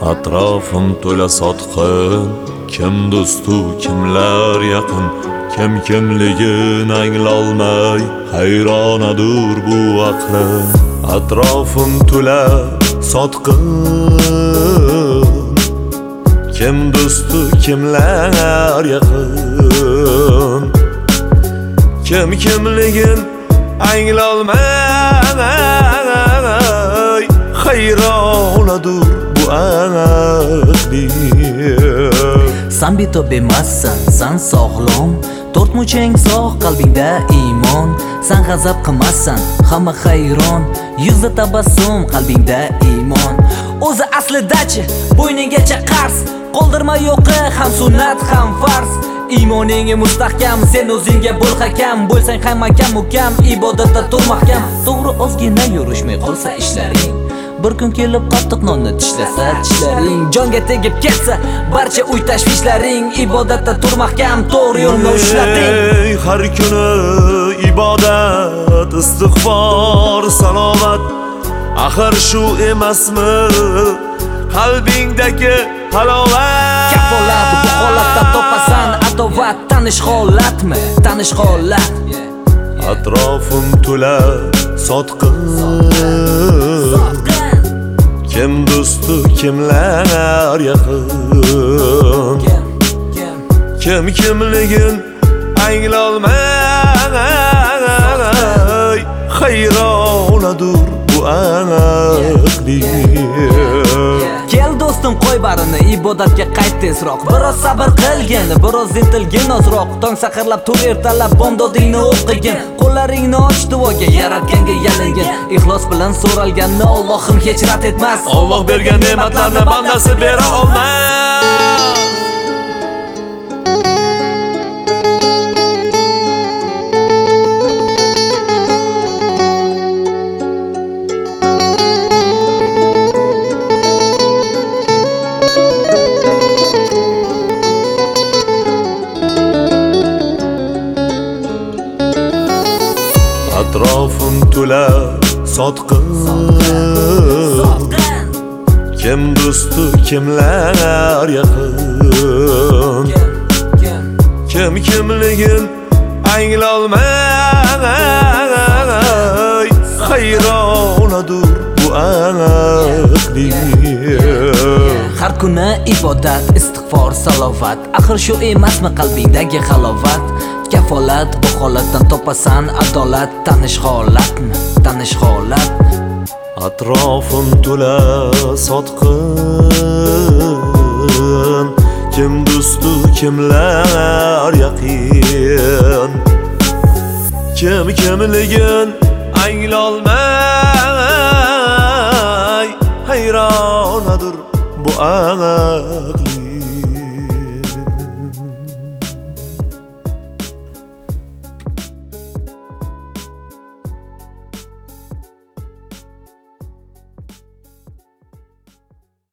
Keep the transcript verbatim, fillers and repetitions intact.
Atrofim to'la sotqin, kim do'stu, kimlar yaqin, kim kimligini anglolmay hayronadur bu aqlim. Atrofim to'la sotqin, kim do'stu, kimlar yaqin, kim kimligin anglolmay hayronadur bu aqlim. San betob emassan, san sog'lom, to'rt muchang sog' qalbingda iymon. San g'azab qilmassan, hamma hayron, yuzda tabassum, qalbingda iymon. O'zi aslidachi bo'yningacha qarz, qoldirma yo'qi ham sunnat ham farz. Iymoning mustahkam, sen o'zingga bo'l hakam, bo'lsang ham akam ukam, ibodatda tur mahkam. To'g'ri ozgina yurishmay qolsa ishlaring, bir kun kelib qattiq nonni tishlasa tishlaring, jonga tegib ketsa barcha uy tashvishlaring, ibodatda tur mahkam, to'g'ri yo'lni ushlating. Har kuni ibodat, istig'for, salovat, axir shu emasmi qalbingdagi halovat? Kafolat bu holatda topasan adovat, tanish holatmi, tanish holat. Atrofim to'la sotqin, kim do'stu, kimlar yaqin, kim kimligin anglolmay hayronadur bu aqlim. Kel do'stim, qo'y barini, ibodatga qayt tezroq. Biroz sabr qilgin, biroz intilgin ozroq. Tong saharlab tur, ertalab bomdodingni o'qigin. Qo'llaringni och duoga, yaratganga yalingin. Ixlos bilan so'ralganni Allohim hech rad etmas. Alloh bergan ne'matlarni bandasi bera olmas. Atrofim to'la sotqin, kim do'stu, kimlar yaqin, kim kimligin anglolmay hayronadur bu aqlim. Har kuni ibodat, istig'for, salovat, axir shu emasmi qalbingdagi halovat? Kafolat bu holatdan topasan adolat, tanish holatmi, tanish holat. Atrofim to'la sotqin, kim do'stu, kimlar yaqin, kim kimligin anglolmay hayronadur bu aqlim.